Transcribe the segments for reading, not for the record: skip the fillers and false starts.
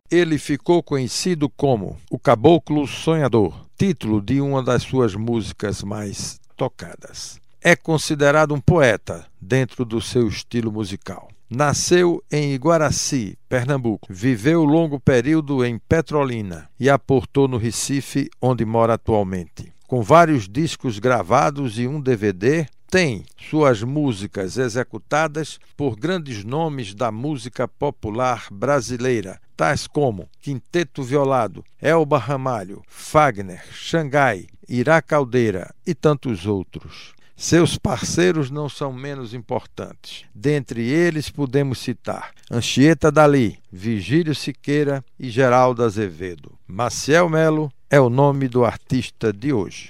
Ele ficou conhecido como o Caboclo Sonhador, título de uma das suas músicas mais tocadas. É considerado um poeta dentro do seu estilo musical. Nasceu em Iguaracy, Pernambuco. Viveu longo período em Petrolina e aportou no Recife, onde mora atualmente. Com vários discos gravados e um DVD, tem suas músicas executadas por grandes nomes da música popular brasileira, tais como Quinteto Violado, Elba Ramalho, Fagner, Xangai, Ira Caldeira e tantos outros. Seus parceiros não são menos importantes. Dentre eles podemos citar Anchieta Dali, Vigílio Siqueira e Geraldo Azevedo. Maciel Melo é o nome do artista de hoje.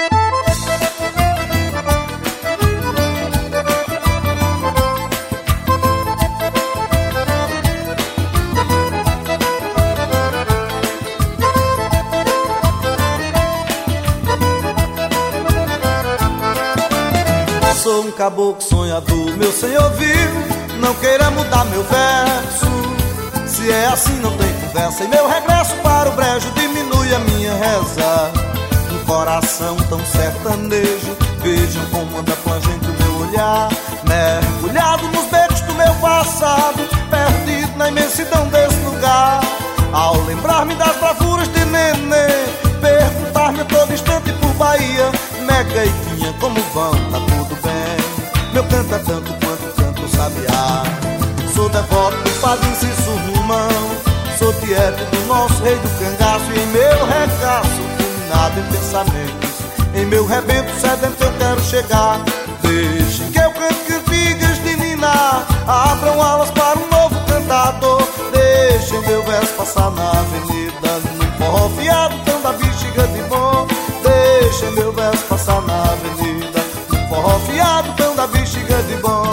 Sou um caboclo sonhador, meu senhor viu, não queira mudar meu verso. Se é assim não tem conversa, e meu regresso para o brejo diminui a minha reza. Um coração tão sertanejo, vejam como anda plangente o meu olhar, mergulhado nos becos do meu passado, perdido na imensidão desse lugar. Ao lembrar-me das bravuras de nenê, perguntar-me a todo instante por Bahia, Mega e Quinha, como vão, tá tudo bem? Meu canto é tanto quanto canto o sabiá. Sou devoto do padre Inciso Romão, sou tiete do nosso rei do cangaço. E em meu regaço, fulminado em pensamentos, em meu rebento sedento eu quero chegar. Deixem que eu cante cantigas de ninar, abram alas para um novo cantador. Deixem meu verso passar na avenida, num forró fiado tão da bexiga de bom. Deixem meu verso passar na avenida, num forró fiado tão da bexiga de bom.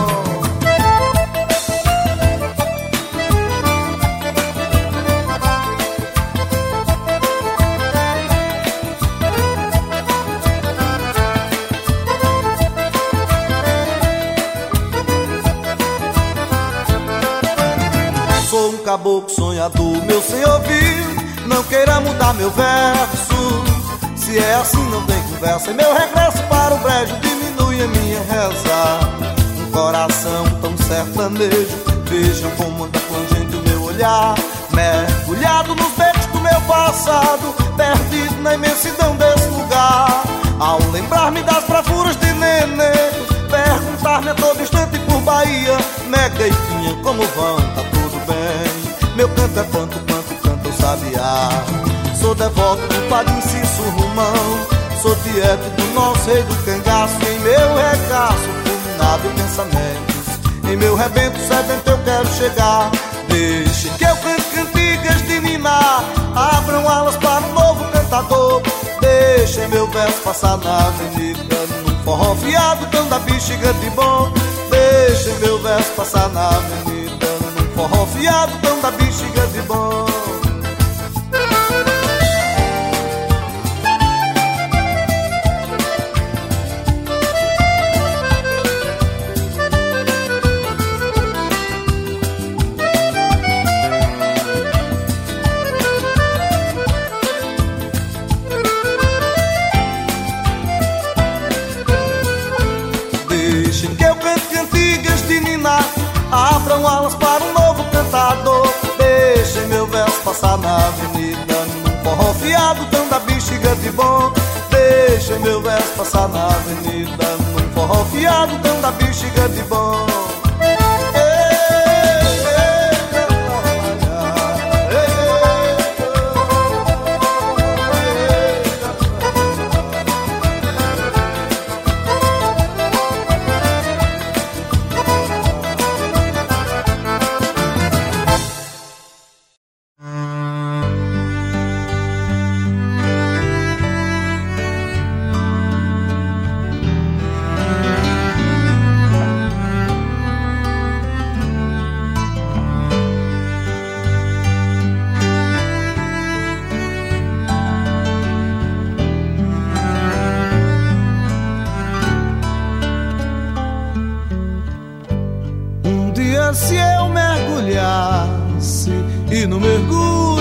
Sou um caboclo sonhador, meu senhor viu, não queira mudar meu verso. Se é assim não tem conversa, e meu regresso para o brejo diminui a minha reza. Um coração tão sertanejo, vejam como anda plangente o meu olhar, mergulhado nos becos do meu passado, perdido na imensidão desse lugar. Ao lembrar-me das bravuras de nenê, perguntar-me a todo instante por Bahia, Mega e Quinha, como vão, tá tudo bem? Meu canto é tanto quanto canta o sabiá. Sou devoto do padre Inciso Romão, sou tiete do nosso rei do cangaço. E em meu regaço, fulminado em pensamentos, em meu rebento sedento eu quero chegar. Deixem que eu cante cantigas de ninar, abram alas para um novo cantador. Deixem meu verso passar na avenida, num forró fiado tão da bexiga de bom. Deixem meu verso passar na avenida, num forró fiado tão da bexiga de bom. Deixem que eu cante cantigas de ninar, abram alas para um novo cantador. Deixem meu verso passar na avenida, num forró fiado tão da bexiga de bom. Deixem meu verso passar na avenida, num forró fiado tão da bexiga de bom. Se eu mergulhasse e no mergulho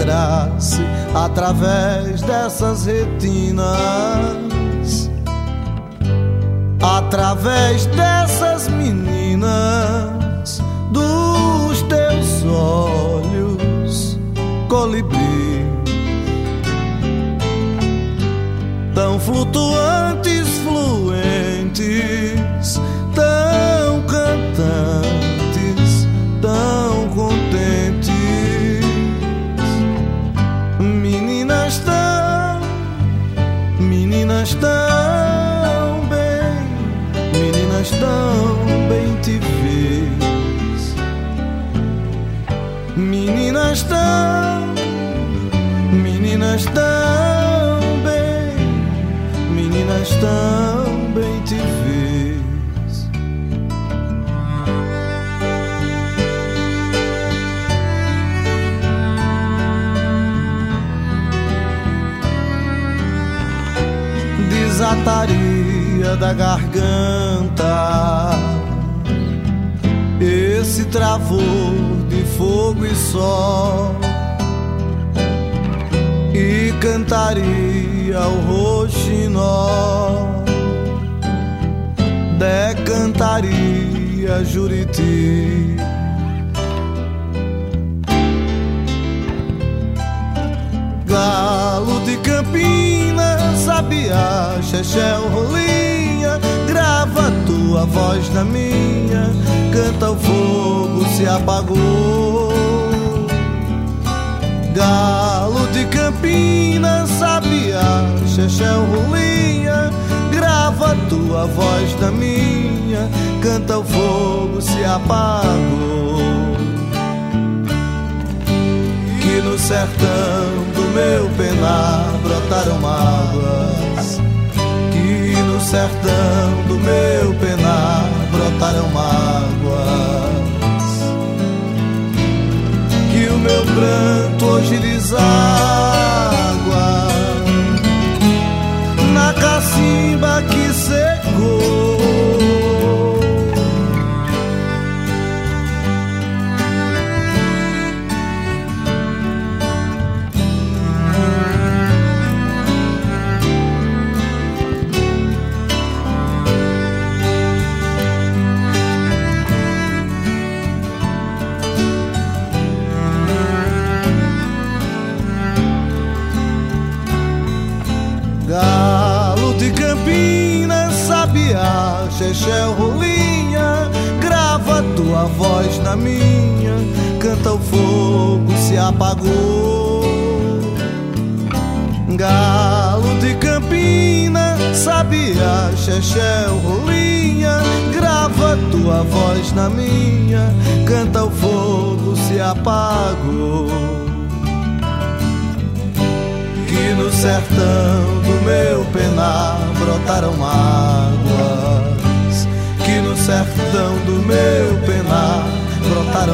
esperasse através dessas retinas, através dessas meninas, dos teus olhos, colibri, tão flutuantes, fluentes, tão cantantes, tão contentes, meninas tão bem, meninas tão bem te vês, meninas tão bem, meninas tão bem te vês. Desataria da garganta esse travor de fogo e sol, e cantaria o roxinol, decantaria Juriti, galo de Campinas, sabiá, chechel, rolinha, grava tua voz na minha, canta o fogo se apagou. Galo de Campinas, sabiá, chechel, rolinha, grava tua voz na minha, canta o fogo se apagou. Que no sertão do meu penar brotaram mágoas, que no sertão do meu penar brotaram mágoas, que o meu pranto hoje deságua na cacimba que secou. Galo de Campinas, sabiá, chechel, rolinha, grava tua voz na minha, canta o fogo se apagou. Galo de Campinas, sabiá, chechel, rolinha, grava tua voz na minha, canta o fogo se apagou. Que no sertão do meu penar brotaram mágoas, que no sertão do meu penar brotaram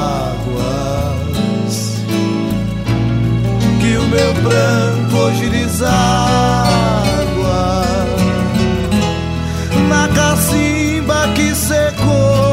mágoas, que o meu pranto hoje deságua na cacimba que secou.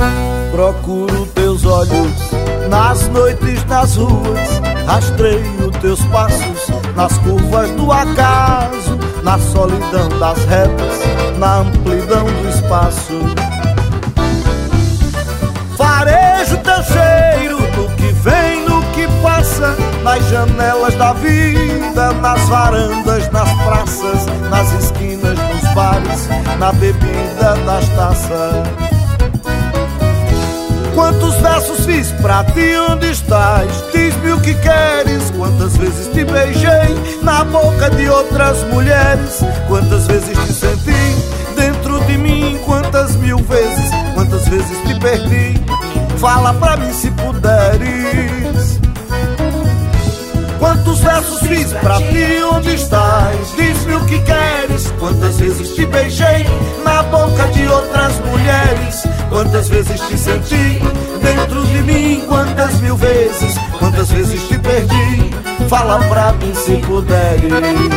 Procuro teus olhos nas noites, nas ruas, rastreio teus passos nas curvas do acaso, na solidão das retas, na amplidão do espaço. Farejo teu cheiro no que vem, no que passa, nas janelas da vida, nas varandas, nas praças, nas esquinas, nos bares, na bebida das taças. Quantos versos fiz pra ti, onde estás? Diz-me o que queres. Quantas vezes te beijei na boca de outras mulheres? Quantas vezes te senti dentro de mim? Quantas mil vezes, quantas vezes te perdi? Fala pra mim se puderes. Quantos versos fiz pra ti, onde estás? Diz-me o que queres. Quantas vezes te beijei na boca de outras mulheres? Quantas vezes te senti dentro de mim? Quantas mil vezes, quantas vezes te perdi? Fala pra mim se puderes.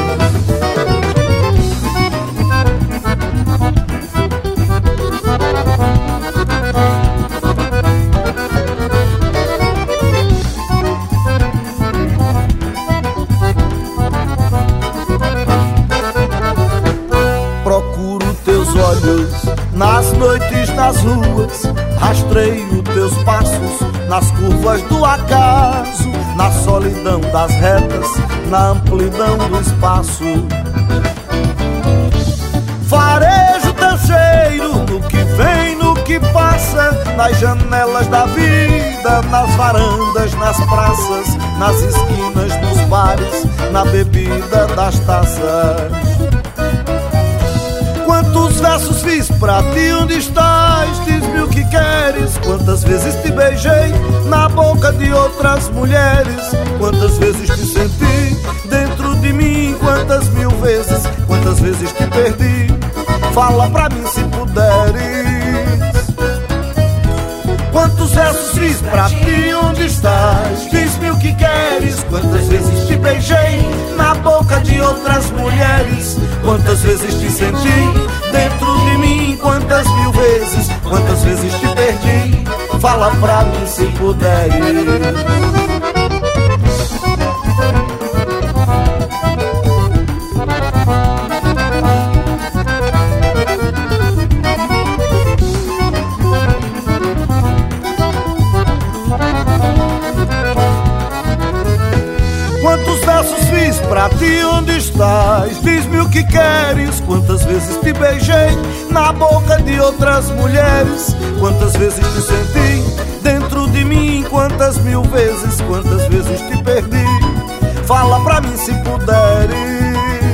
Nas noites, nas ruas, rastreio teus passos, nas curvas do acaso, na solidão das retas, na amplidão do espaço. Farejo teu cheiro no que vem, no que passa, nas janelas da vida, nas varandas, nas praças, nas esquinas, nos bares, na bebida das taças. Quantos versos fiz pra ti, onde estás? Diz-me o que queres. Quantas vezes te beijei na boca de outras mulheres? Quantas vezes te senti dentro de mim? Quantas mil vezes, quantas vezes te perdi? Fala pra mim se puderes. Quantos versos fiz pra ti, onde estás? Diz-me o que queres. Quantas vezes te beijei na boca de outras mulheres? Quantas vezes te senti dentro de mim? Quantas mil vezes, quantas vezes te perdi? Fala pra mim se puderes. Quantos versos fiz pra ti, onde estás? Diz-me o que queres. Quantas vezes te beijei na boca de outras mulheres? Quantas vezes te senti dentro de mim? Quantas mil vezes, quantas vezes te perdi? Fala pra mim se puderes.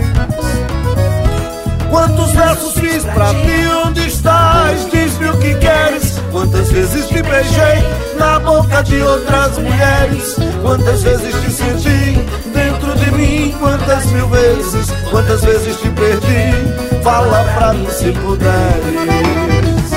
Quantos versos fiz pra ti, onde estás? Diz-me o que queres. Quantas vezes te beijei na boca de outras mulheres? Quantas vezes te senti dentro de mim? Quantas mil vezes, quantas vezes te perdi? Fala pra mim se puderes.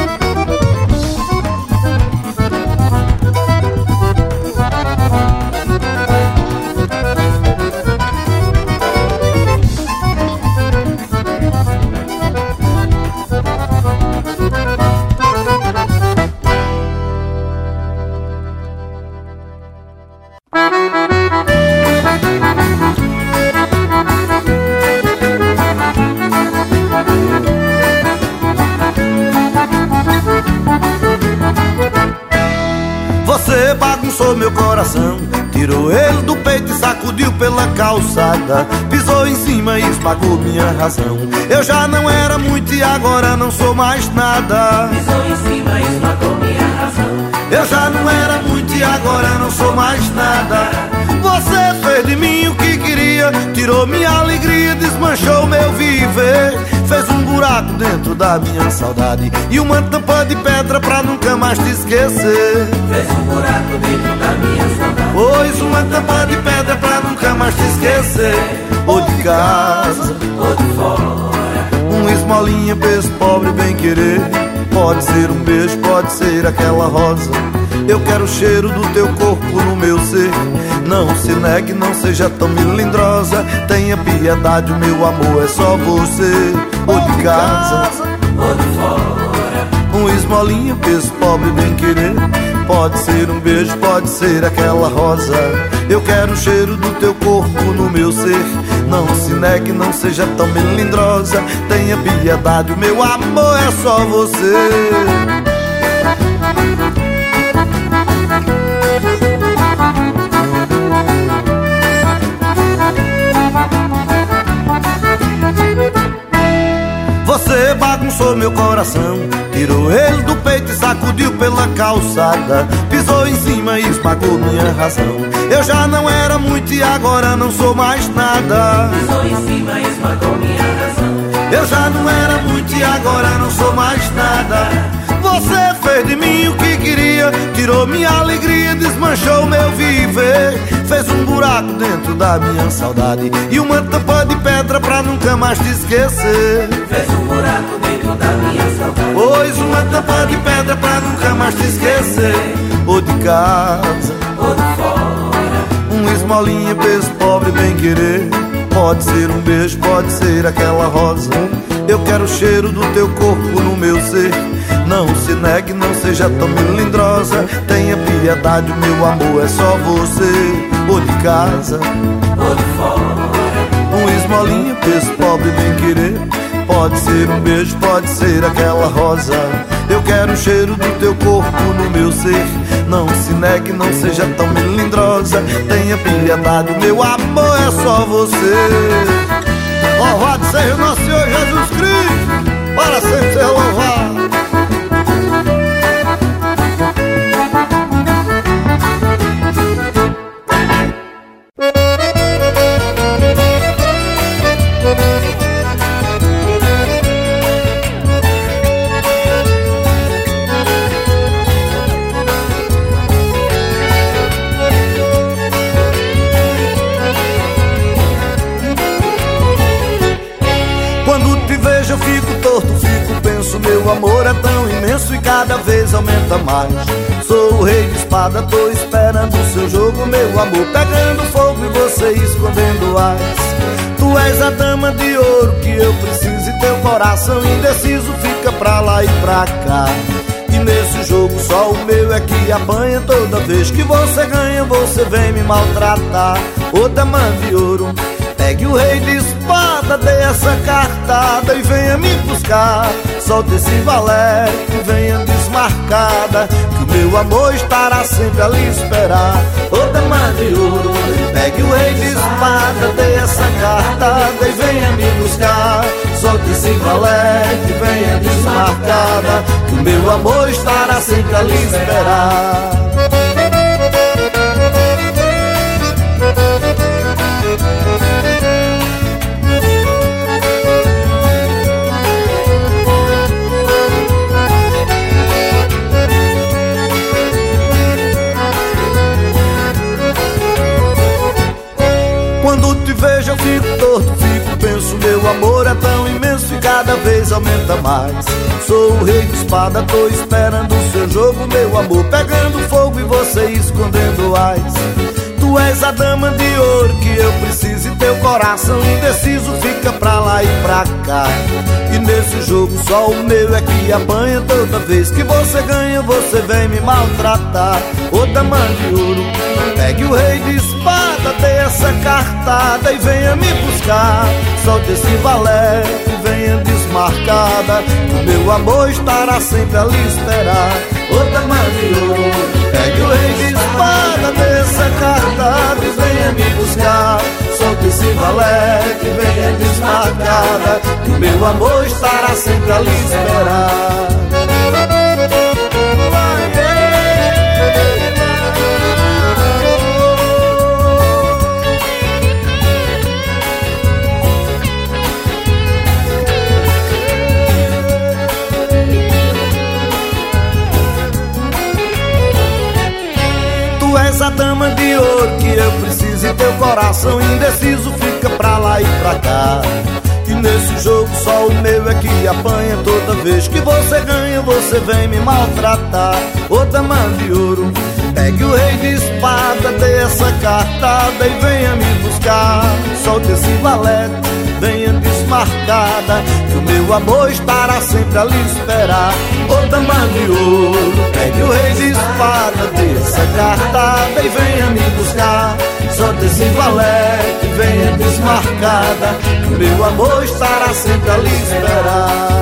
Você bagunçou meu coração, tirou ele do peito e sacudiu pela calçada, pisou em cima e esmagou minha razão. Eu já não era muito e agora não sou mais nada. Pisou em cima e esmagou minha razão. Eu já não era muito e agora não sou mais nada. Você fez de mim o que queria, tirou minha alegria, desmanchou meu viver. Fez um buraco dentro da minha saudade e uma tampa de pedra pra nunca mais te esquecer. Fez um buraco dentro da minha saudade. Pôs uma tampa de pedra pra nunca mais te esquecer. Ou de casa, ou de fora, uma esmolinha pra esse pobre bem querer. Pode ser um beijo, pode ser aquela rosa. Eu quero o cheiro do teu corpo no meu ser. Não se negue, não seja tão melindrosa. Tenha piedade, o meu amor é só você. Ou de casa, ou de fora, uma esmolinha pra esse pobre bem querer. Pode ser um beijo, pode ser aquela rosa. Eu quero o cheiro do teu corpo no meu ser. Não se negue, não seja tão melindrosa. Tenha piedade, o meu amor é só você. Você bagunçou meu coração, tirou ele do peito e sacudiu pela calçada. Pisou em cima e esmagou minha razão. Eu já não era muito e agora não sou mais nada. Pisou em cima e esmagou minha razão. Eu já não era muito e agora não sou mais nada. Você fez de mim o que queria, tirou minha alegria, desmanchou meu viver. Fez um buraco dentro da minha saudade e uma tampa de pedra pra nunca mais te esquecer. Fez um buraco dentro da minha saudade. Pois uma tampa de pedra pra nunca mais te esquecer. Ou de casa, ou de fora, uma esmolinha pra esse pobre bem querer. Pode ser um beijo, pode ser aquela rosa. Eu quero o cheiro do teu corpo no meu ser. Não se negue, não seja tão melindrosa. Tenha piedade, o meu amor é só você. Ou de casa, ou de fora, uma esmolinha pra esse pobre bem querer. Pode ser um beijo, pode ser aquela rosa. Eu quero o cheiro do teu corpo no meu ser. Não se negue, não seja tão melindrosa. Tenha piedade, o meu amor é só você. Louvado seja o nosso Senhor Jesus Cristo, para sempre ser louvado. Eu fico torto, fico, penso, meu amor é tão imenso e cada vez aumenta mais. Sou o rei de espada, tô esperando o seu jogo, meu amor pegando fogo e você escondendo as. Tu és a dama de ouro que eu preciso e teu coração indeciso fica pra lá e pra cá. E nesse jogo só o meu é que apanha. Toda vez que você ganha você vem me maltratar. Ô dama de ouro, pegue o rei de espada, dê essa cartada e venha me buscar. Solte esse valete e venha desmarcada, que o meu amor estará sempre a lhe esperar. Ô dama de ouro, pegue o rei de espada, dê essa cartada e venha me buscar. Solte esse valete e venha desmarcada, que o meu amor estará sempre a lhe esperar. Quando te vejo eu fico torto, fico, penso, meu amor é tão imenso e cada vez aumenta mais. Sou o rei de espada, tô esperando o seu jogo, meu amor pegando fogo e você escondendo as. Tu és a dama de ouro que eu preciso e teu coração indeciso fica pra lá e pra cá. E nesse jogo só o meu é que apanha. Toda vez que você ganha você vem me maltratar. Ô dama de ouro, pegue o rei de espada, dê essa cartada e venha me buscar. Solte esse valete e venha desmarcada, que o meu amor estará sempre a lhe esperar. Ô dama de ouro, pegue o rei de espada, dê essa cartada e venha me buscar. Solte esse valete e venha desmarcada, que o meu amor estará sempre a lhe esperar. Tu és a dama de ouro que eu preciso e teu coração indeciso fica pra lá e pra cá. E nesse jogo só o meu é que apanha. Toda vez que você ganha você vem me maltratar. Ô dama de ouro, pegue o rei de espada, dê essa cartada e venha me buscar. Solte esse valete, venha desmarcar, desmarcada, que o meu amor estará sempre a lhe esperar. Ô dama de ouro, pegue o rei de espada, desça cartada e venha me buscar. Só adesivo alegre, venha desmarcada, que o meu amor estará sempre a lhe esperar.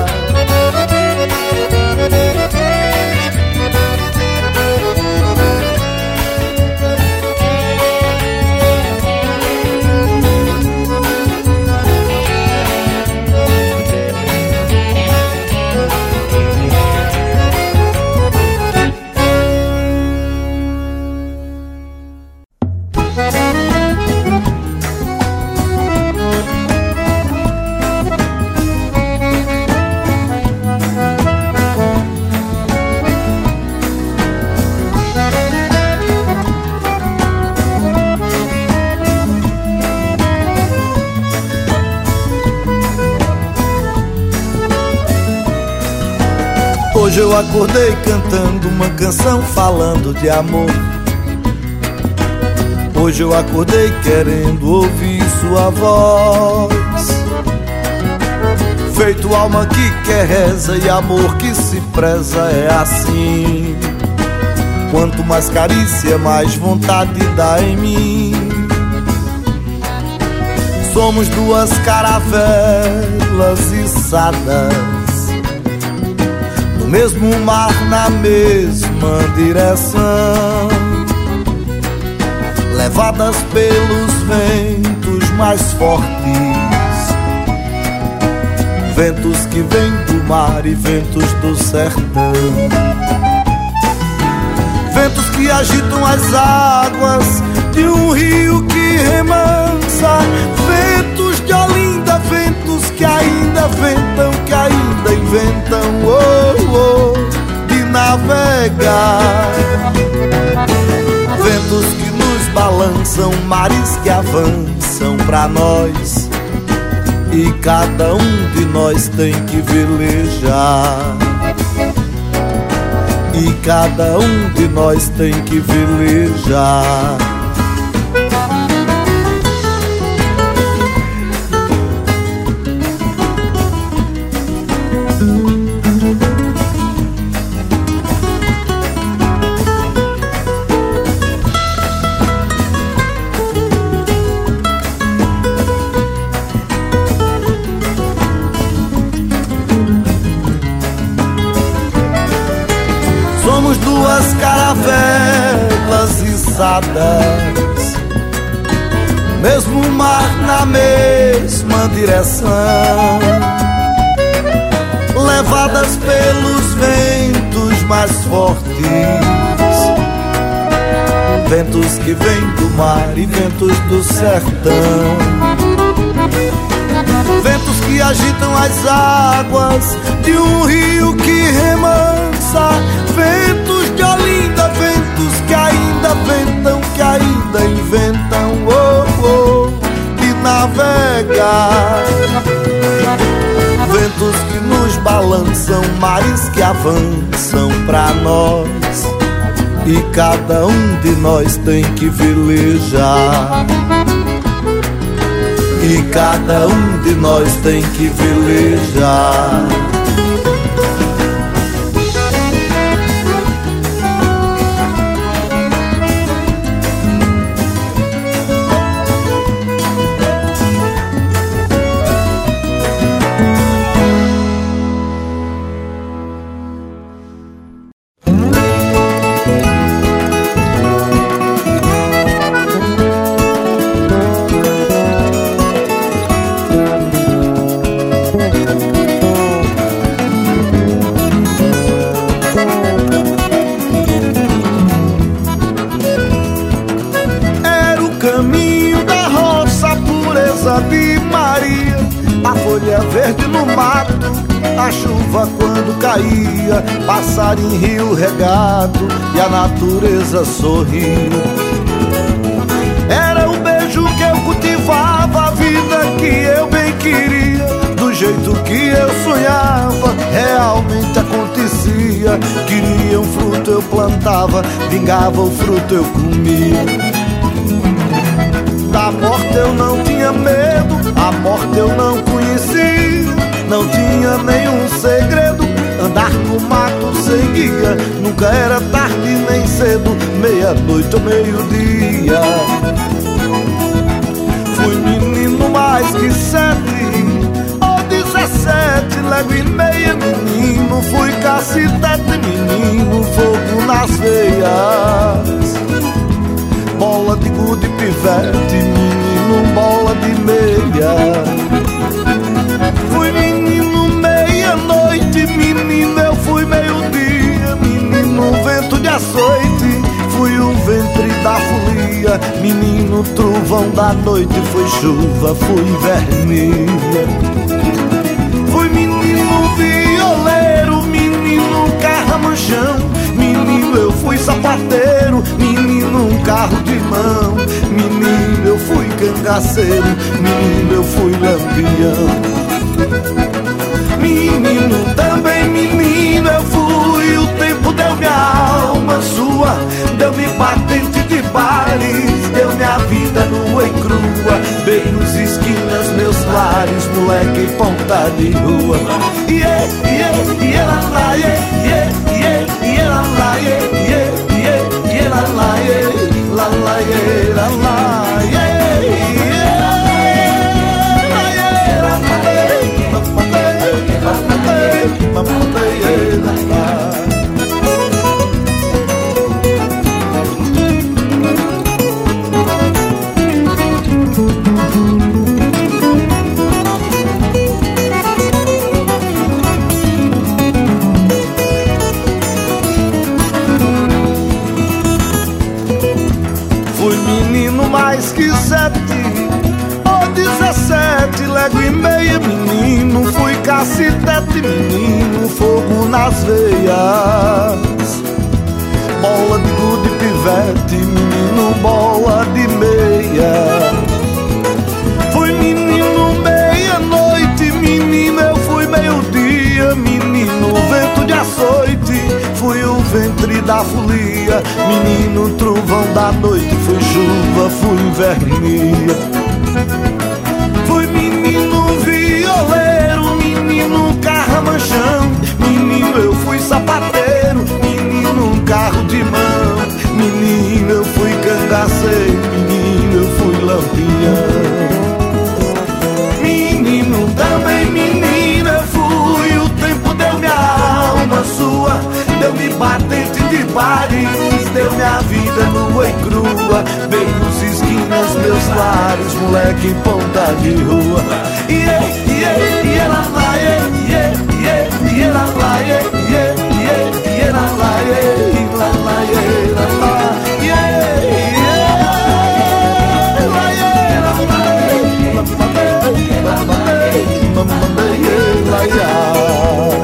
Hoje eu acordei cantando uma canção falando de amor. Hoje eu acordei querendo ouvir sua voz. Feito alma que quer reza e amor que se preza, é assim. Quanto mais carícia, mais vontade dá em mim. Somos duas caravelas içadas no mesmo mar, na mesma direção, levadas pelos ventos mais fortes, ventos que vêm do mar e ventos do sertão, ventos que agitam as águas de um rio que remansa, ventos de Olinda, ventos que ainda ventam, que ainda inventam, de navegar, ventos que nos balançam, mares que avançam pra nós, e cada um de nós tem que velejar, e cada um de nós tem que velejar. Somos duas caravelas içadas, mesmo mar, na mesma direção, levadas pelos ventos mais fortes, ventos que vêm do mar e ventos do sertão, ventos que agitam as águas de um rio que remansa, ventos de Olinda, ventos que ainda ventam, que ainda inventam, de navegar, ventos que nos balançam, mares que avançam pra nós, e cada um de nós tem que velejar, e cada um de nós tem que velejar. de Maria, a folha verde no mato, a chuva quando caía, passarinho rio regado e a natureza sorria. Era o beijo que eu cultivava, a vida que eu bem queria, do jeito que eu sonhava, realmente acontecia. Queria um fruto eu plantava, vingava o fruto eu comia. Da morte eu não tinha medo, a morte eu não conhecia. nunca era tarde nem cedo, meia-noite ou meio-dia. Fui menino mais que 7 ou 17, légua e meia, menino. Fui cacetete, menino, fogo nas veias. Bola de gude, pivete, menino, bola de meia. Fui menino meia-noite, menino, eu fui meio-dia, menino, vento de açoite. Fui o ventre da folia, menino, trovão da noite. Fui chuva, fui vermelha. Fui menino violeiro, menino carramanchão, menino, eu fui sapateiro, menino, um carro de mão, menino, eu fui cangaceiro, menino, eu fui lampião. Menino, também menino, eu fui, o tempo deu minha alma sua, deu-me patente de bares, deu minha vida nua e crua, beijos, esquinas, meus lares, moleque em ponta de rua. Yeah, yeah, yeah, la, la, yeah, yeah, yeah, yeah, la, la, yeah, yeah, yeah, yeah, la, la, yeah, la, la, yeah, la, la, yeah. Fui menino mais que 7 ou 17, légua e meia, menino. Fui cacetete, menino, fogo nas veias. Bola de gude, pivete, menino, bola de meia. Fui menino meia-noite, menino, eu fui meio-dia, menino, vento de açoite. Fui o ventre da folia, menino, trovão da noite. Fui chuva, fui vermelha. Fui menino violeiro, menino carramanchão, menino, eu fui sapateiro, menino, um carro de mão, menino, eu fui cangaceiro, menino, eu fui lampião. Menino, também menino, eu fui, o tempo deu minha alma sua, deu-me patente de bares, deu minha vida nua e crua, beijos, esquinas, meus lares, moleque em ponta de rua. Yeah, yeah, yeah, la, la, yeah, yeah, yeah, yeah, la, la, yeah, yeah, yeah, yeah, la, la, yeah, la, la, yeah, la, la, yeah, yeah, la, yeah, la, la, la, la, yeah.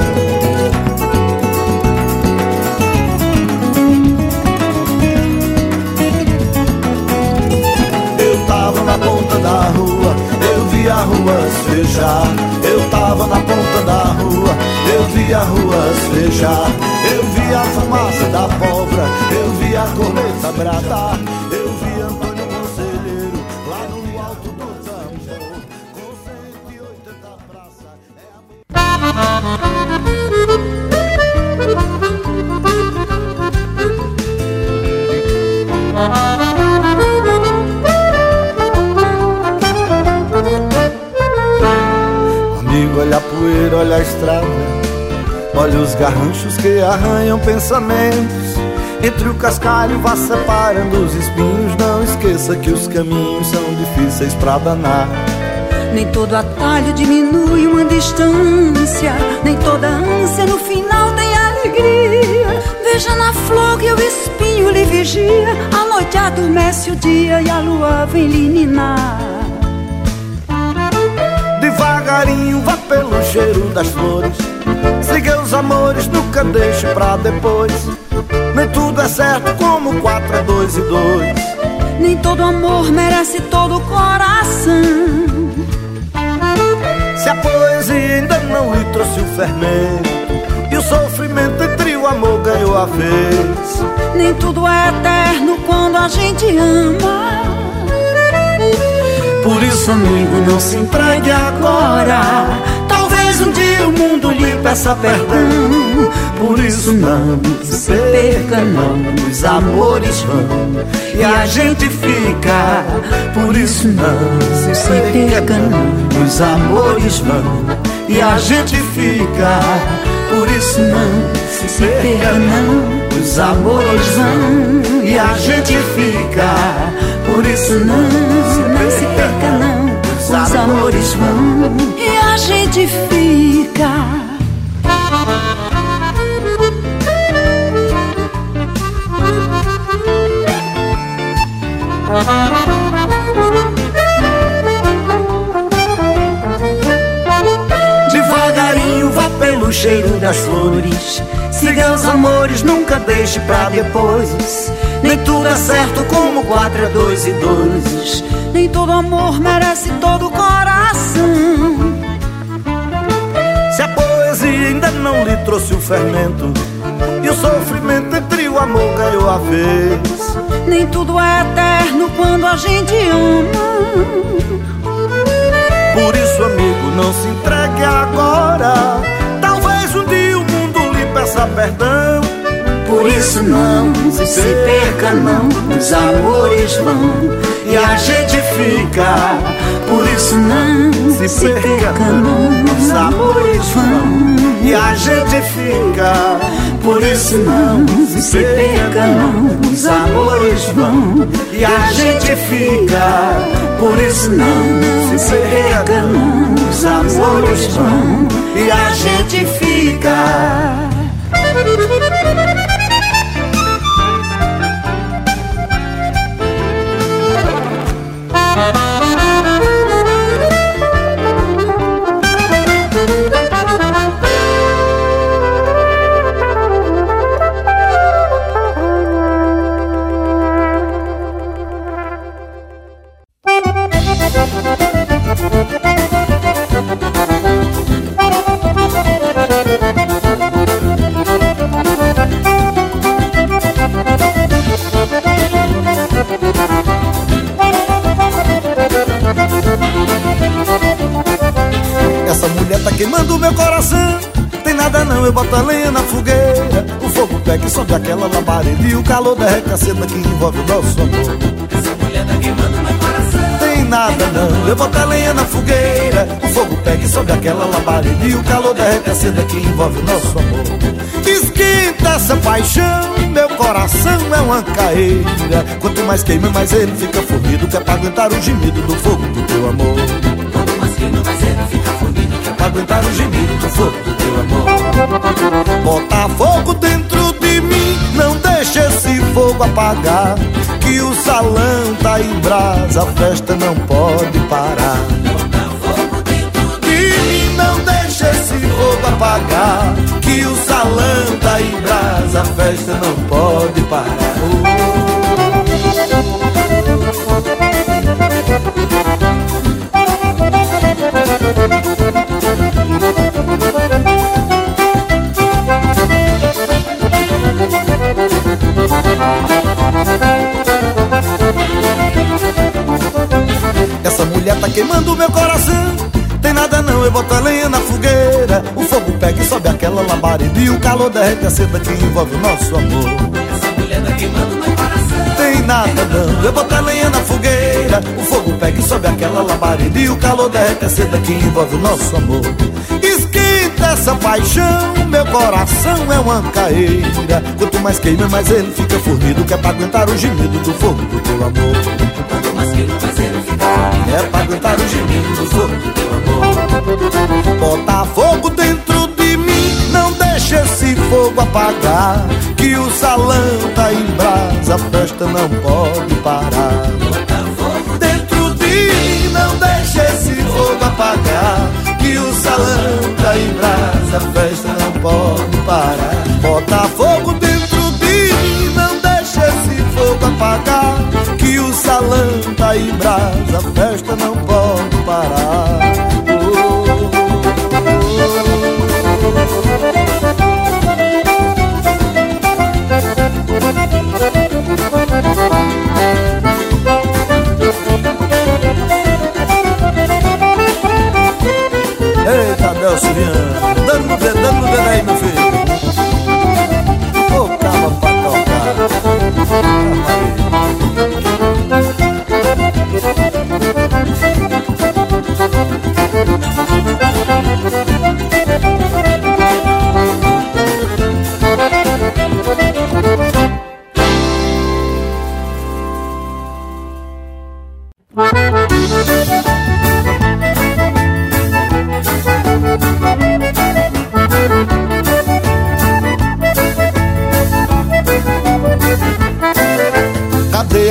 Na ponta da rua, eu vi a rua se fechar. Eu tava na ponta da rua, eu vi a rua se fechar. Eu vi a fumaça da pólvora, eu vi a corneta bradar. Eu vi Antônio Conselheiro lá no alto do tambor, com 180 praça. Olha a poeira, olha a estrada, olha os garranchos que arranham pensamentos. Entre o cascalho vá separando os espinhos. Não esqueça que os caminhos são difíceis pra danar. Nem todo atalho diminui uma distância, nem toda ânsia no final tem alegria. Veja na flor que o espinho lhe vigia. A noite adormece o dia e a lua vem lhe ninar. Devagarinho vá pelo cheiro das flores, siga os amores, nunca deixe pra depois. Nem tudo é certo como 4 é 2 e 2. Nem todo amor merece todo o coração. Se a poesia ainda não lhe trouxe o fermento e o sofrimento entre o amor ganhou a vez. Nem tudo é eterno quando a gente ama. Por isso, amigo, não se entregue agora. Talvez um dia o mundo lhe peça perdão. Por isso não se perca não, os amores vão e a gente fica. Por isso não se perca não, os amores vão e a gente fica. Por isso não se perca não, os amores vão e a gente fica. Por isso não se perca não, os amores vão e a gente fica. Devagarinho vá pelo cheiro das flores, siga os amores, nunca deixe pra depois. Nem tudo é certo como 4 é 2 e 2. Nem todo amor merece todo o coração. Se a poesia ainda não lhe trouxe o fermento e o sofrimento entre o amor ganhou a vez, nem tudo é eterno quando a gente ama. Por isso, amigo, não se entregue agora. Talvez um dia o mundo lhe peça perdão. Por isso não se perca não, os amores vão e a gente fica. Por isso não se perca não, os amores vão e a gente fica. Por isso não se perca não, os amores vão e a gente fica. Por isso não se perca não, os amores vão e a gente fica. Essa mulher tá queimando meu coração. Tem nada não, eu boto a lenha na fogueira. O fogo pega e sobe aquela labareda e o calor derrete a seda que envolve o nosso amor. Essa mulher tá queimando meu coração. Tem nada não, eu boto a lenha na fogueira. O fogo pega e sobe aquela labareda e o calor derrete a seda que envolve o nosso amor. Esquenta essa paixão, meu coração é uma caeira. Quanto mais queima, mais ele fica formido, que é pra aguentar o gemido do fogo do teu amor. Quanto mais queima, mais ele fica formido, que é Pra aguentar o gemido do fogo do teu amor. Bota fogo dentro de mim, não deixa esse fogo apagar, que o salão tá em brasa, a festa não pode parar. botar fogo dentro De mim, não deixa esse fogo apagar, que o salão tá em brasa, a festa não pode parar. Essa mulher tá queimando meu coração. Tem nada não, eu boto a lenha na fogueira. O fogo pega e sobe aquela labareda e o calor derrete a seda que envolve o nosso amor. essa mulher tá queimando meu coração. Tem nada não, eu boto a lenha na fogueira. O fogo pega e sobe aquela labareda e o calor derrete a seda que envolve o nosso amor. Esquenta essa paixão, meu coração é uma caeira. Quanto mais queima, mais ele fica formido, que é pra aguentar o gemido do fogo do teu amor. Quanto mais queima, mais ele fica formido, É pra aguentar o gemido do fogo do teu amor. Bota fogo dentro de mim, não deixa esse fogo apagar, que o salão tá em brasa, a festa não pode parar. botar fogo Dentro de mim, não deixa esse fogo apagar, que o salão tá em brasa, a festa não pode parar. Bota fogo dentro de mim, não deixa esse fogo apagar, que o salão tá em brasa, a festa não pode parar. Eita, Delcio Viana, dando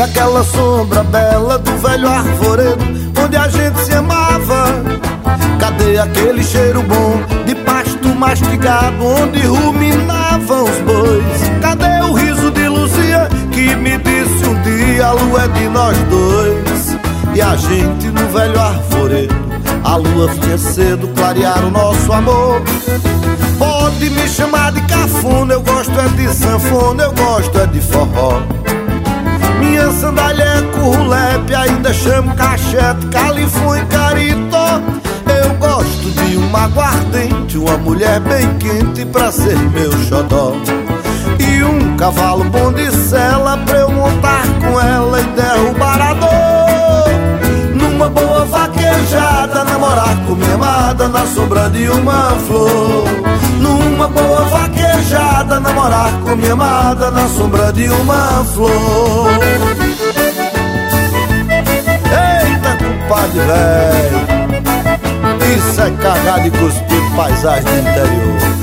aquela sombra bela do velho arvoredo onde a gente se amava? Cadê aquele cheiro bom de pasto mastigado onde ruminavam os bois? Cadê o riso de Luzia que me disse um dia a lua é de nós dois? E a gente no velho arvoredo, a lua vinha cedo clarear o nosso amor. Pode me chamar de cafona, eu gosto é de sanfona, eu gosto é de forró. Minha sandália é currulepe, ainda chamo cachete, califão e caritó. Eu gosto de uma aguardente, uma mulher bem quente pra ser meu xodó. E um cavalo bom de sela pra eu montar com ela e derrubar a dor. Numa boa vaquejada, namorar com minha amada na sombra de uma flor. Numa boa vaquejada, namorar com minha amada na sombra de uma flor. Eita, compadre velho, isso é cagar de cuspir paisagem do interior.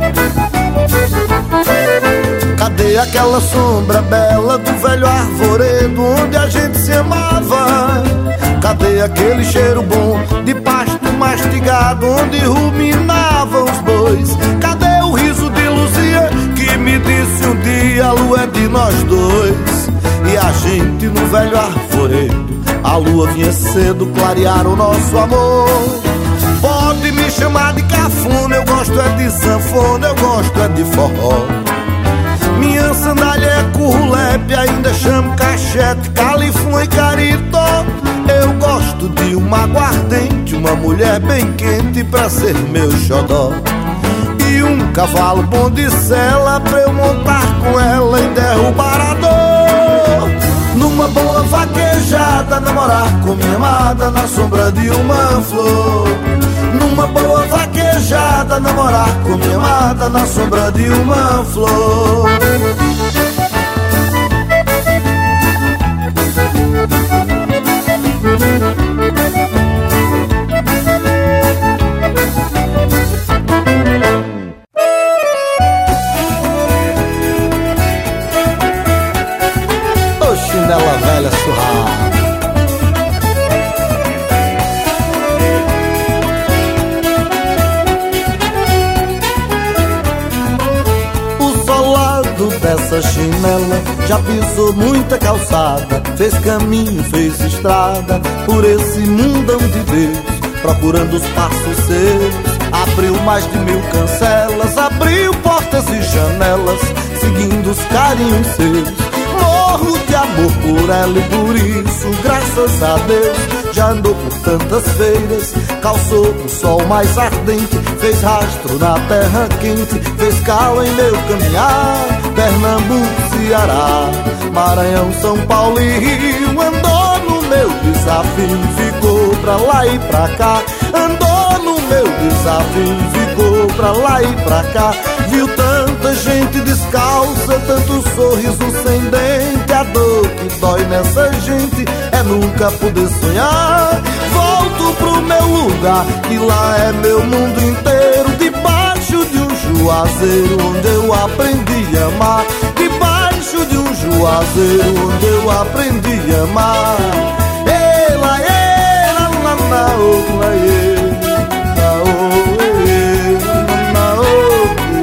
Cadê aquela sombra bela do velho arvoredo onde a gente se amava? Cadê aquele cheiro bom de pasto mastigado onde ruminavam os bois? Cadê o riso de Luzia que me disse um dia a lua é de nós dois? E a gente no velho arvoredo, a lua vinha cedo clarear o nosso amor. Pode me chamar de cafona, eu gosto é de sanfona, eu gosto é de forró. Minha sandália é currulepe, ainda chamo cachete, califão e caritó. Eu gosto de uma aguardente, uma mulher bem quente pra ser meu xodó. E um cavalo bom de sela pra eu montar com ela e derrubar a dor. Numa boa vaquejada, namorar com minha amada na sombra de uma flor. Numa boa vaquejada, namorar com minha amada na sombra de uma flor. Ô chinela velha surrada, dessa chinela já pisou muita calçada, fez caminho, fez estrada por esse mundão de Deus, procurando os passos seus. Abriu mais de 1000 cancelas, abriu portas e janelas, seguindo os carinhos seus. Morro de amor por ela e por isso, graças a Deus, já andou por tantas feiras, calçou o sol mais ardente, fez rastro na terra quente, fez cala em meu caminhar. Pernambuco, Ceará, Maranhão, São Paulo e Rio, andou no meu desafio, ficou pra lá e pra cá. Andou no meu desafio, ficou pra lá e pra cá. Viu tanta gente descalça, tanto sorriso sem dente. A dor que dói nessa gente é nunca poder sonhar. Volto pro meu lugar, que lá é meu mundo inteiro, debaixo de um juazeiro onde eu aprendi a amar. Debaixo de um juazeiro onde eu aprendi a amar. Ela, ela, la, la, oh, la, la, oh, la, oh.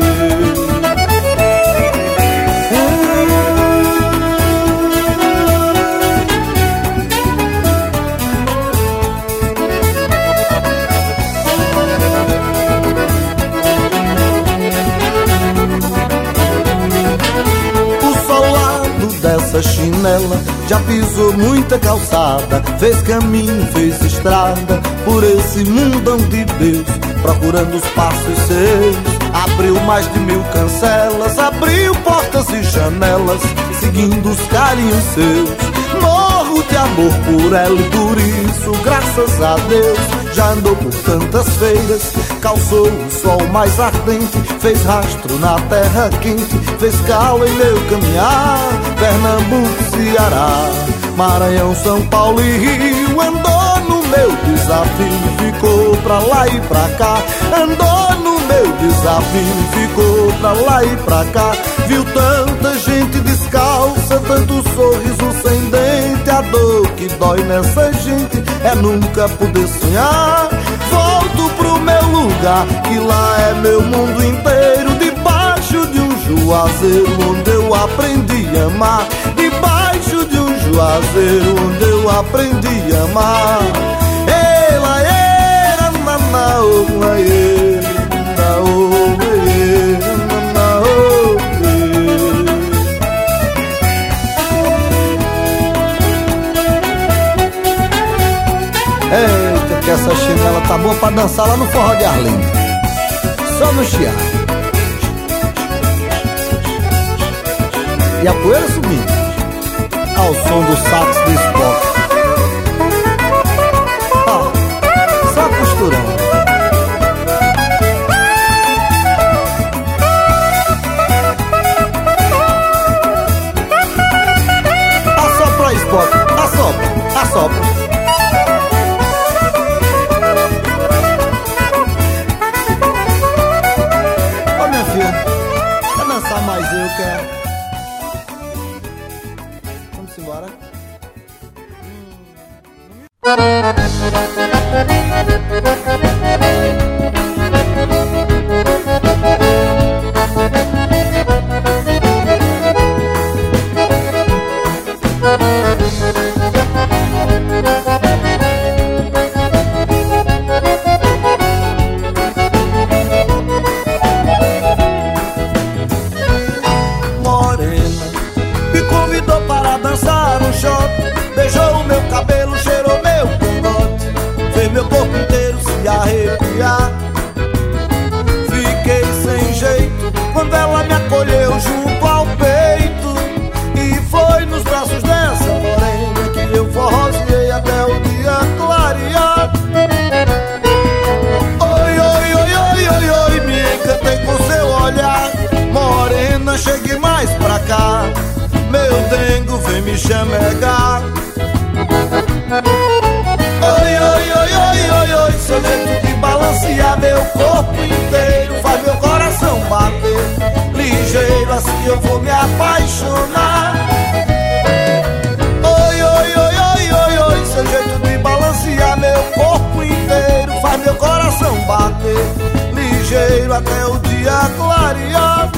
Dessa chinela já pisou muita calçada, fez caminho, fez estrada por esse mundão de Deus, procurando os passos seus. Abriu mais de 1000 cancelas, abriu portas e janelas, seguindo os carinhos seus. Morro de amor por ela e por isso, graças a Deus, já andou por tantas feiras, calçou o sol mais ardente, fez rastro na terra quente, fez cala em meu caminhar. Pernambuco, Ceará, Maranhão, São Paulo e Rio, andou no meu desafio, ficou pra lá e pra cá. Andou no meu desafio e ficou pra lá e pra cá. Viu tanta gente descalça, tanto sorriso sem dente. A dor que dói nessa gente é nunca poder sonhar. Volto pro meu lugar, que lá é meu mundo inteiro. Debaixo de um juazeiro onde eu aprendi a amar. Debaixo de um juazeiro onde eu aprendi a amar. Ela era na oaê, na oaê, na oaê. Eita, que essa chinela tá boa pra dançar lá no forró de Arlindo. Só no chiar. E a poeira subindo ao som do sax do Spock. Ó, só costurando. Assopra, Spock, assopra, assopra. Ó, minha filha, quer dançar mais eu quero. Embora. Fiquei sem jeito quando ela me acolheu junto ao peito. E foi nos braços dessa morena que eu forroseei até o dia clarear. Oi, oi, oi, oi, oi, oi, me encantei com seu olhar. Morena, chegue mais pra cá, meu dengo vem me chamegar. Oi, oi, oi, oi, oi, oi, seu jeito de balancear meu corpo inteiro faz meu coração bater ligeiro, assim eu vou me apaixonar. Oi, oi, oi, oi, oi, oi, seu jeito de balancear meu corpo inteiro faz meu coração bater ligeiro até o dia clarear.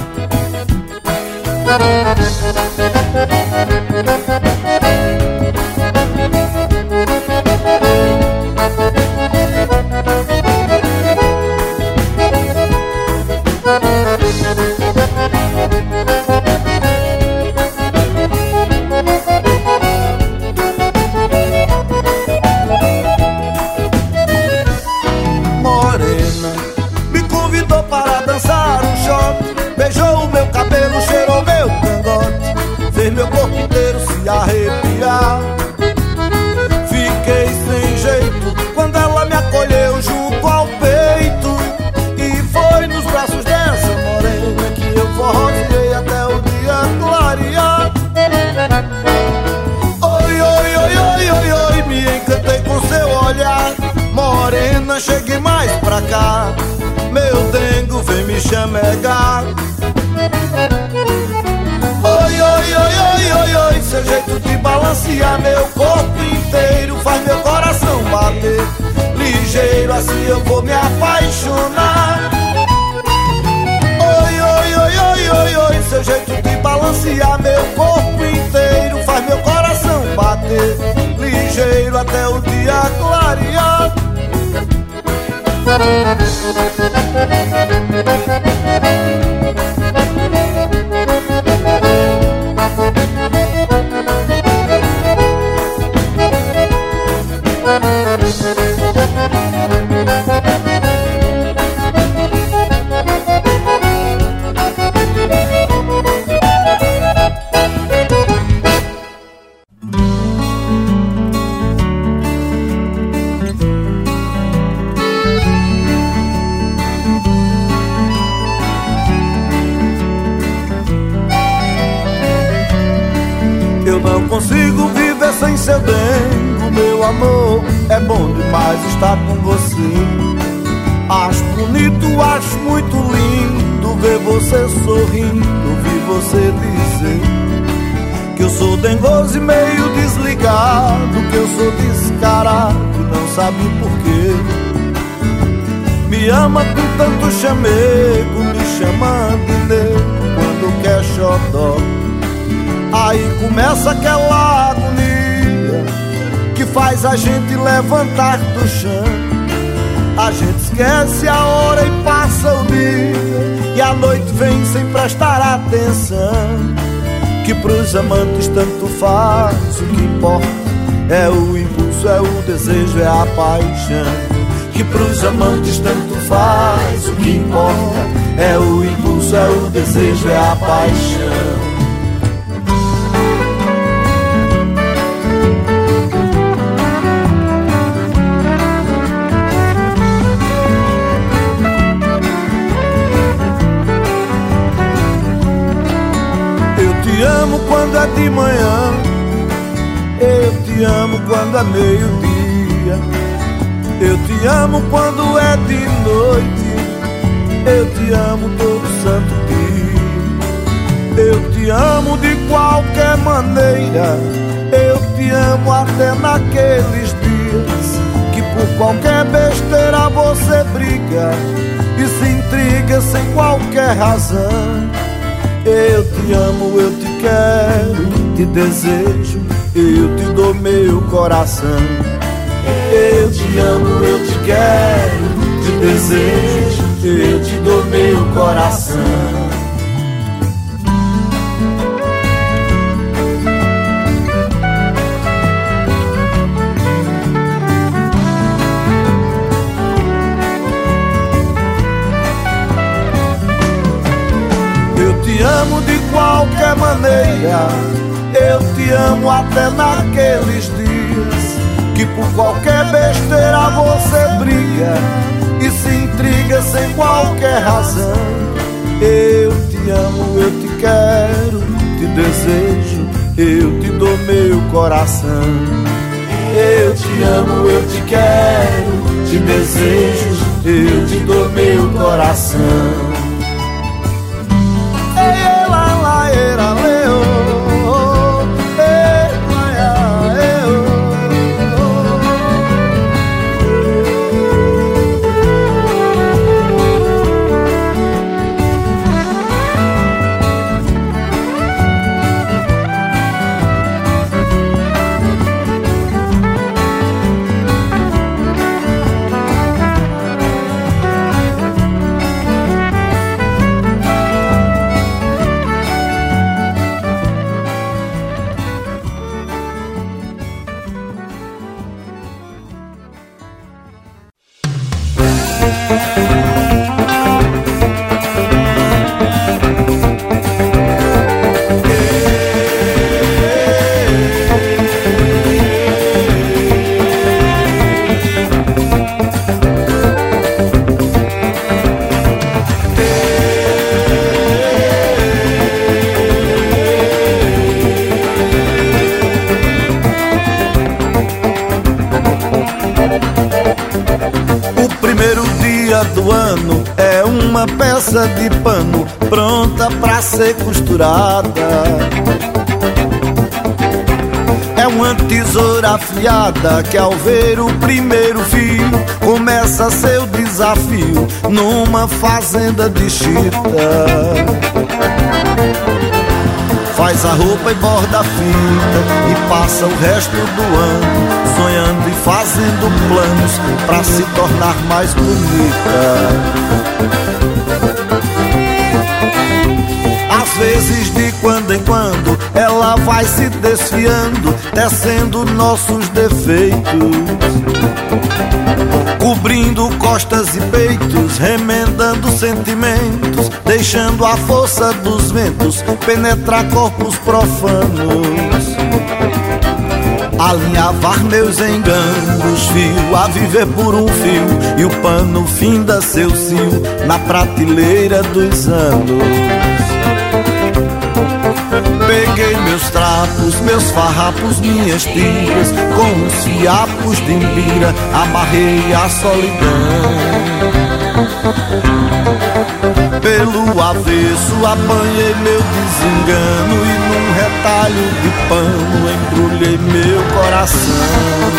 Morena me convidou para dançar um shot, beijou o meu cabelo, cheirou meu cangote, fez meu corpo inteiro se arrepiar. Fiquei sem jeito quando ela me acolheu junto ao peito. E foi nos braços dessa morena que eu forroseei até o dia clarear. Oi, oi, oi, oi, oi, oi, me encantei com seu olhar. Morena, chegue mais pra cá, meu dengo vem me chamegar. Oi, oi, oi, oi, oi, oi, seu jeito de balancear meu corpo inteiro faz meu coração bater ligeiro, assim eu vou me apaixonar. Oi, oi, oi, oi, oi, oi, seu jeito de balancear meu corpo inteiro faz meu coração bater ligeiro até o dia clarear. Eu não consigo viver sem seu dengo, meu amor. É bom demais estar com você. Acho bonito, acho muito lindo ver você sorrindo, ouvir você dizer que eu sou dengoso e meio desligado, que eu sou descarado e não sabe porquê. Me ama com tanto chamego, me chama de nego quando quer xodó. Aí começa aquela agonia que faz a gente levantar do chão. A gente esquece a hora e passa o dia, e a noite vem sem prestar atenção. Que pros amantes tanto faz, o que importa é o impulso, é o desejo, é a paixão. Que pros amantes tanto faz, o que importa é o impulso, é o desejo, é a paixão. Eu te amo quando é de manhã, eu te amo quando é meio-dia, eu te amo quando é de noite, eu te amo todo santo dia. Eu te amo de qualquer maneira, eu te amo até naqueles dias que por qualquer besteira você briga e se intriga sem qualquer razão. Eu te amo, eu te quero, te desejo, eu te dou meu coração. Eu te amo, eu te quero, te desejo, eu te dou meu coração. Eu te amo de qualquer maneira, eu te amo até naqueles dias que por qualquer besteira você briga e se intriga sem qualquer razão. Eu te amo, eu te quero, te desejo, eu te dou meu coração. Eu te amo, eu te quero, te desejo, eu te dou meu coração. Do ano é uma peça de pano pronta pra ser costurada. É uma tesoura afiada que ao ver o primeiro fio começa seu desafio numa fazenda de chita. Faz a roupa e borda a fita e passa o resto do ano sonhando e fazendo planos pra se tornar mais bonita. Às vezes, de quando em quando, ela vai se desfiando, tecendo nossos defeitos, cobrindo costas e peitos, remendando sentimentos, deixando a força dos ventos penetrar corpos profanos. Alinhavar meus enganos, fio a viver por um fio, e o pano finda seu cio na prateleira dos anos. Peguei meus trapos, meus farrapos, minhas tiras, com os fiapos de imbira amarrei a solidão. Pelo avesso apanhei meu desengano e num retalho de pano embrulhei meu coração.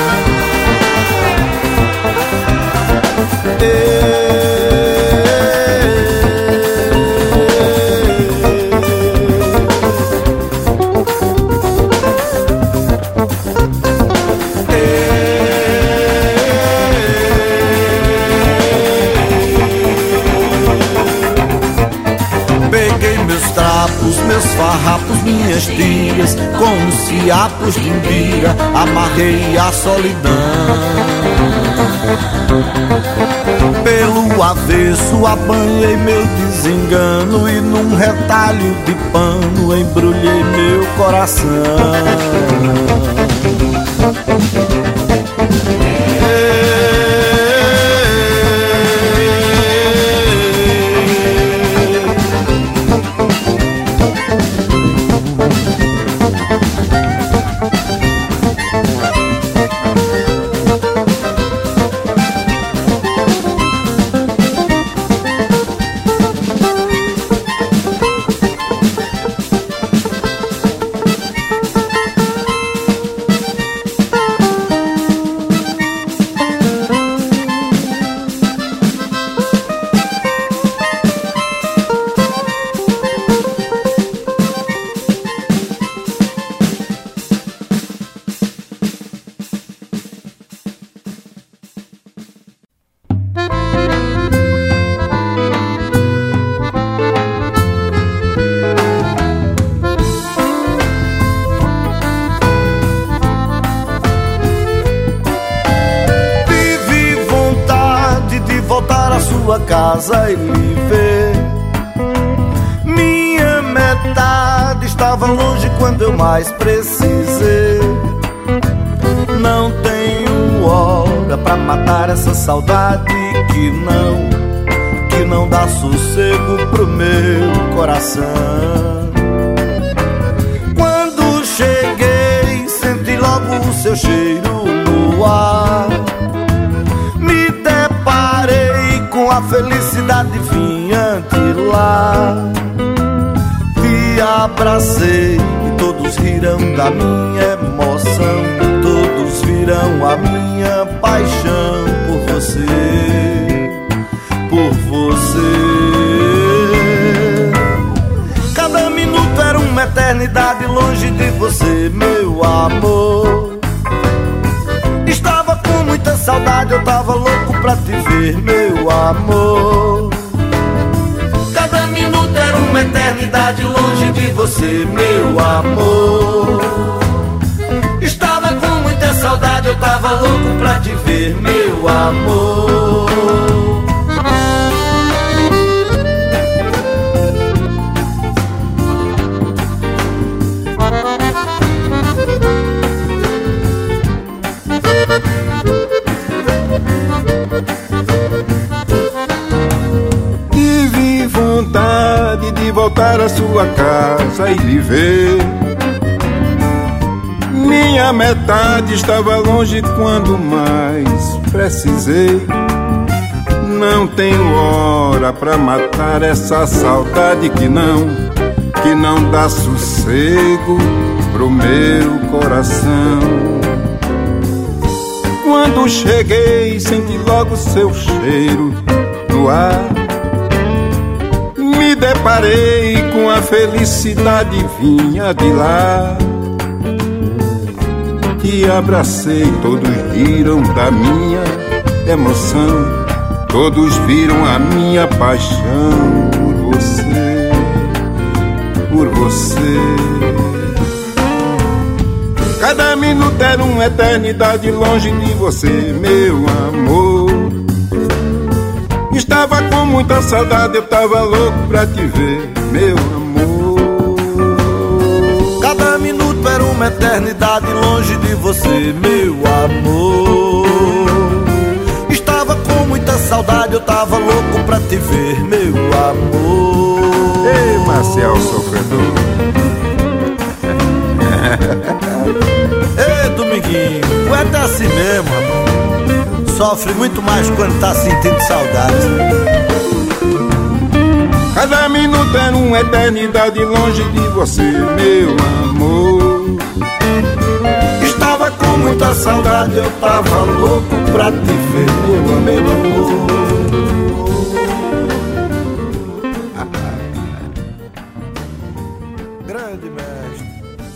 Meus farrapos, minhas tiras, com os fiapos de imbira, amarrei a solidão. Pelo avesso apanhei meu desengano e num retalho de pano embrulhei meu coração. Casa e lhe ver. Minha metade estava longe quando eu mais precisei. Não tenho hora pra matar essa saudade que não dá sossego pro meu coração. Quando cheguei, senti logo o seu cheiro no ar. Com a felicidade vinha de lá. Te abracei e todos riram da minha emoção. Todos viram a minha paixão por você. Por você. Cada minuto era uma eternidade longe de você, meu amor. Estava com muita saudade, eu tava louco pra te ver, meu amor. Cada minuto era uma eternidade longe de você, meu amor. Estava com muita saudade, eu tava louco pra te ver, meu amor. Tive vontade de voltar à sua casa e lhe ver. Minha metade estava longe quando mais precisei. Não tenho hora pra matar essa saudade que não dá sossego pro meu coração. Quando cheguei, senti logo seu cheiro no ar. Me deparei com a felicidade vinha de lá. Te abracei, todos riram da minha emoção. Todos viram a minha paixão por você, por você. Cada minuto era uma eternidade longe de você, meu amor. Estava com muita saudade, eu tava louco pra te ver, meu amor. Cada minuto era uma eternidade longe de você, meu amor. Estava com muita saudade, eu tava louco pra te ver, meu amor. Ei, Marcial sofredor. Ei, Dominguinho, tu é assim mesmo, rapaz. Sofre muito mais quando tá sentindo saudade. Cada eternidade longe de você, meu amor. Estava com muita saudade, eu tava louco pra te ver, meu amor. Grande mestre.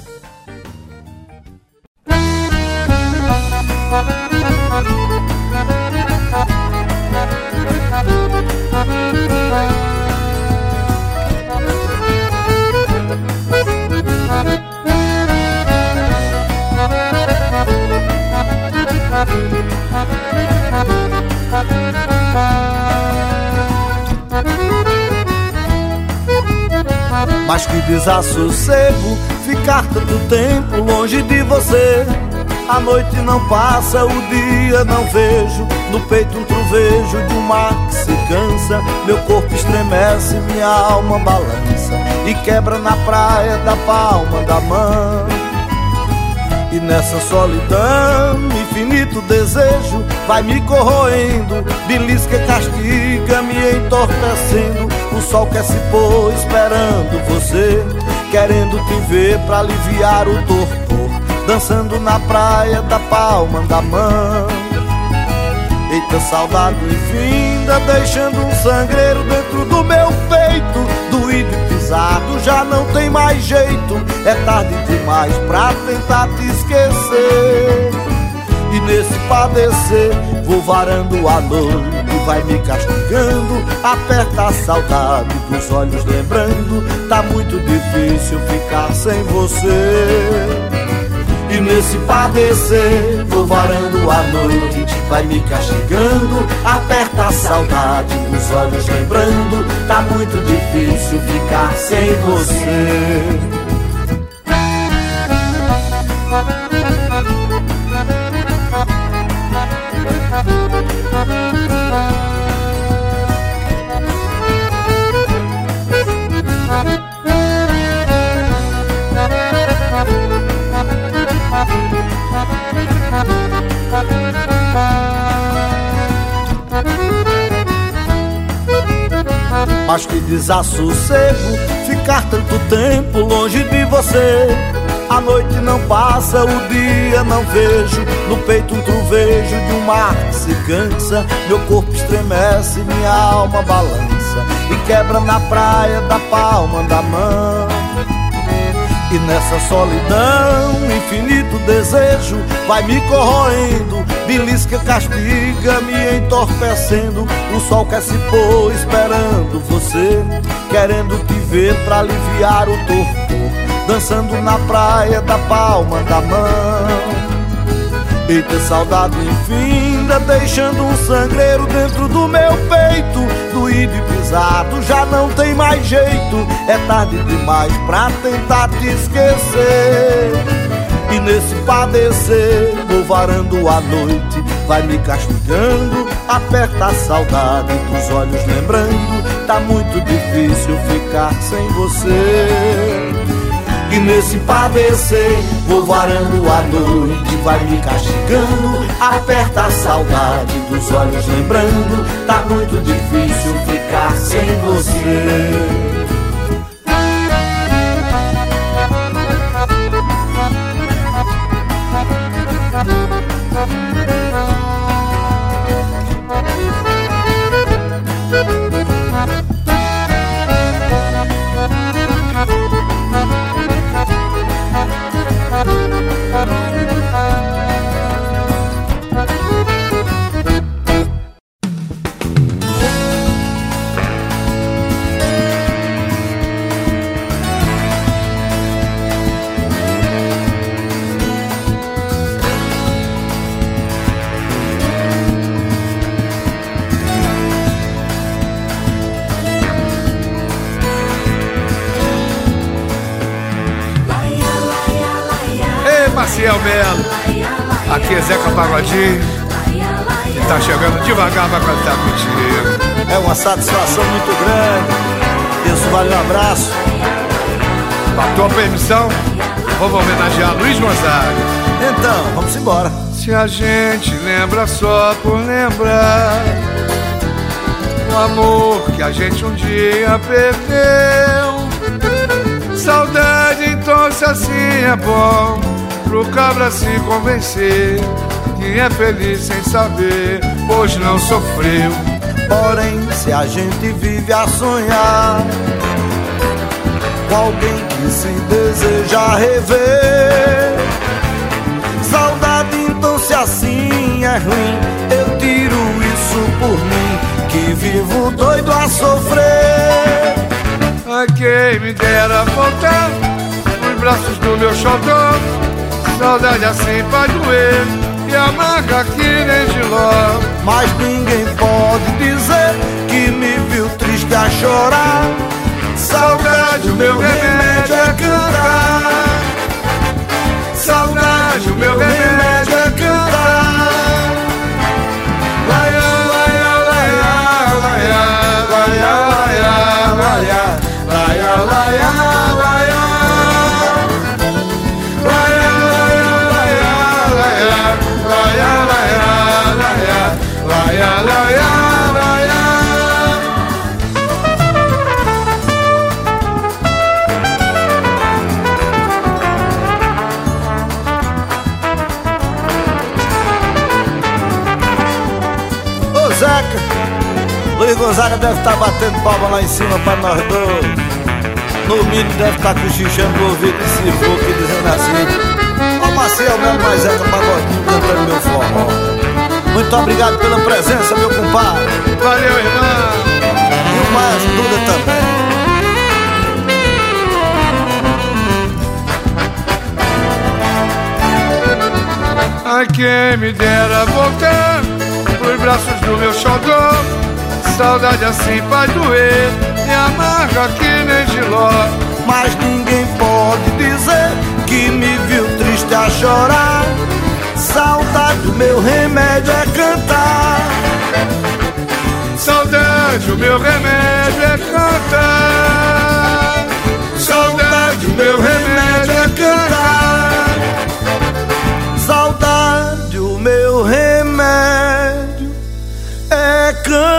Mas que desassossego ficar tanto tempo longe de você. A noite não passa, o dia não vejo. No peito um trovejo de um mar que se cansa. Meu corpo estremece, minha alma balança e quebra na praia da palma da mão. E nessa solidão, infinito desejo vai me corroendo, belisca e castiga, me entorpecendo. O sol quer se pôr esperando você, querendo te ver pra aliviar o torpor, dançando na praia da palma da mão. Eita saudade infinda, deixando um sangreiro dentro do meu peito. Doído e pisado, já não tem mais jeito. É tarde demais pra tentar te esquecer. E nesse padecer, vou varando a noite, vai me castigando. Aperta a saudade dos olhos lembrando. Tá muito difícil ficar sem você. E nesse padecer, vou varando a noite, vai me castigando. Aperta a saudade dos olhos lembrando. Tá muito difícil ficar sem você. Mas que desassossego ficar tanto tempo longe de você. A noite não passa, o dia não vejo. No peito um trovejo de um mar que se cansa. Meu corpo estremece, minha alma balança e quebra na praia da palma da mão. E nessa solidão, infinito desejo vai me corroendo, belisca, castiga, me entorpecendo. O sol quer se pôr esperando você, querendo te ver pra aliviar o torpor, dançando na praia da palma da mão. Eita saudade infinda, deixando um sangreiro dentro do meu peito. Doído e pisado, já não tem mais jeito. É tarde demais pra tentar te esquecer. E nesse padecer, vou varando a noite, vai me castigando. Aperta a saudade dos olhos lembrando. Tá muito difícil ficar sem você. E nesse padecer, vou varando a noite, vai me castigando. Aperta a saudade dos olhos lembrando. Tá muito difícil ficar sem você. Maciel Melo, aqui é Zeca Pagodinho, que tá chegando devagar pra cantar contigo. É uma satisfação muito grande. Isso vale um abraço. Com a tua permissão, vamos homenagear Luiz Gonzaga. Então, vamos embora. Se a gente lembra só por lembrar o amor que a gente um dia perdeu, Saudade, então se assim é bom, pro cabra se convencer que é feliz sem saber, pois não sofreu. Porém, se a gente vive a sonhar com alguém que se deseja rever, saudade, então se assim é ruim, eu tiro isso por mim, que vivo doido a sofrer. Ai, quem me dera voltar nos braços do meu xodó, saudade assim vai doer e amarga que nem giló. Mas ninguém pode dizer que me viu triste a chorar. Saudade, o meu remédio é cantar. Saudade, o meu remédio é cantar. Laia, laia, laia, laia, laia, laia, laia, laia, laia, laia. Ô Zeca, Luiz Gonzaga deve estar batendo palma lá em cima pra nós dois. No mínimo deve estar cochichando no ouvido de Cifuca e dizendo assim: ó Maciel mesmo, mais Zeca Pagodinho cantando meu forró. Muito obrigado pela presença, meu compadre. Valeu, irmão. E o Maestro Duda também. Ai, quem me dera voltar pros braços do meu xodó, saudade assim vai doer e amarga que nem giló. Mas ninguém pode dizer que me viu triste a chorar. Saudade, o meu remédio é cantar. Saudade, o meu remédio é cantar. Saudade, o meu remédio é cantar. Saudade, o meu remédio é cantar.